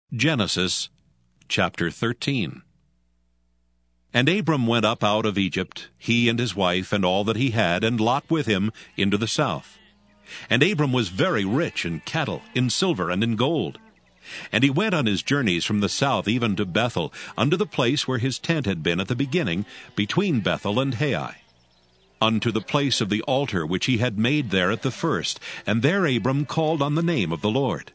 Genesis chapter 13. And Abram went up out of Egypt, he and his wife, and all that he had, and Lot with him, into the south. And Abram was very rich in cattle, in silver, and in gold. And he went on his journeys from the south even to Bethel, unto the place where his tent had been at the beginning, between Bethel and Hai, unto the place of the altar which he had made there at the first. And there Abram called on the name of the Lord.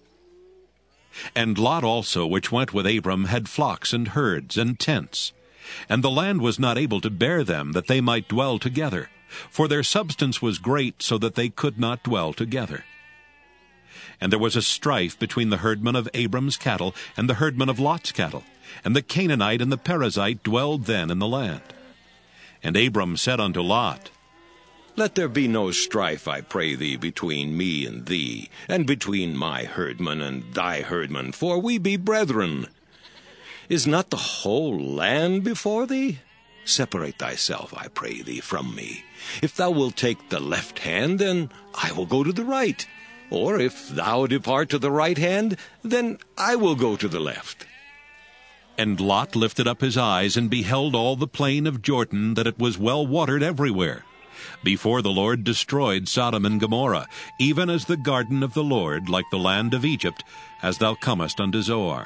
And Lot also, which went with Abram, had flocks and herds and tents. And the land was not able to bear them, that they might dwell together, for their substance was great, so that they could not dwell together. And there was a strife between the herdmen of Abram's cattle and the herdmen of Lot's cattle, and the Canaanite and the Perizzite dwelled then in the land. And Abram said unto Lot, Let there be no strife, I pray thee, between me and thee, and between my herdmen and thy herdmen, for we be brethren. Is not the whole land before thee? Separate thyself, I pray thee, from me. If thou wilt take the left hand, then I will go to the right. Or if thou depart to the right hand, then I will go to the left. And Lot lifted up his eyes, and beheld all the plain of Jordan, that it was well watered everywhere, before the Lord destroyed Sodom and Gomorrah, even as the garden of the Lord, like the land of Egypt, as thou comest unto Zoar.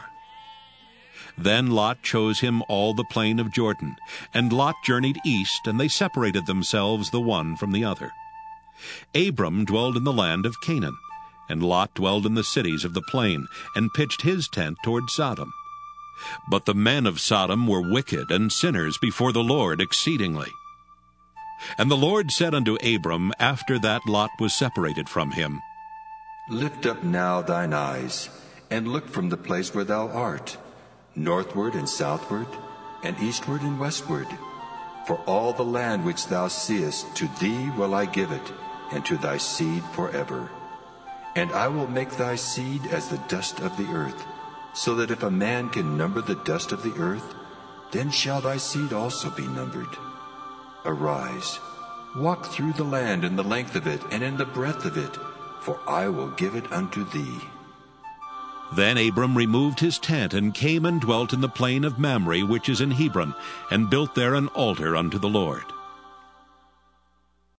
Then Lot chose him all the plain of Jordan, and Lot journeyed east, and they separated themselves the one from the other. Abram dwelled in the land of Canaan, and Lot dwelled in the cities of the plain, and pitched his tent toward Sodom. But the men of Sodom were wicked and sinners before the Lord exceedingly. And the Lord said unto Abram, after that Lot was separated from him, Lift up now thine eyes, and look from the place where thou art, northward and southward, and eastward and westward. For all the land which thou seest, to thee will I give it, and to thy seed forever. And I will make thy seed as the dust of the earth, so that if a man can number the dust of the earth, then shall thy seed also be numbered. Arise, walk through the land in the length of it and in the breadth of it, for I will give it unto thee. Then Abram removed his tent, and came and dwelt in the plain of Mamre, which is in Hebron, and built there an altar unto the Lord.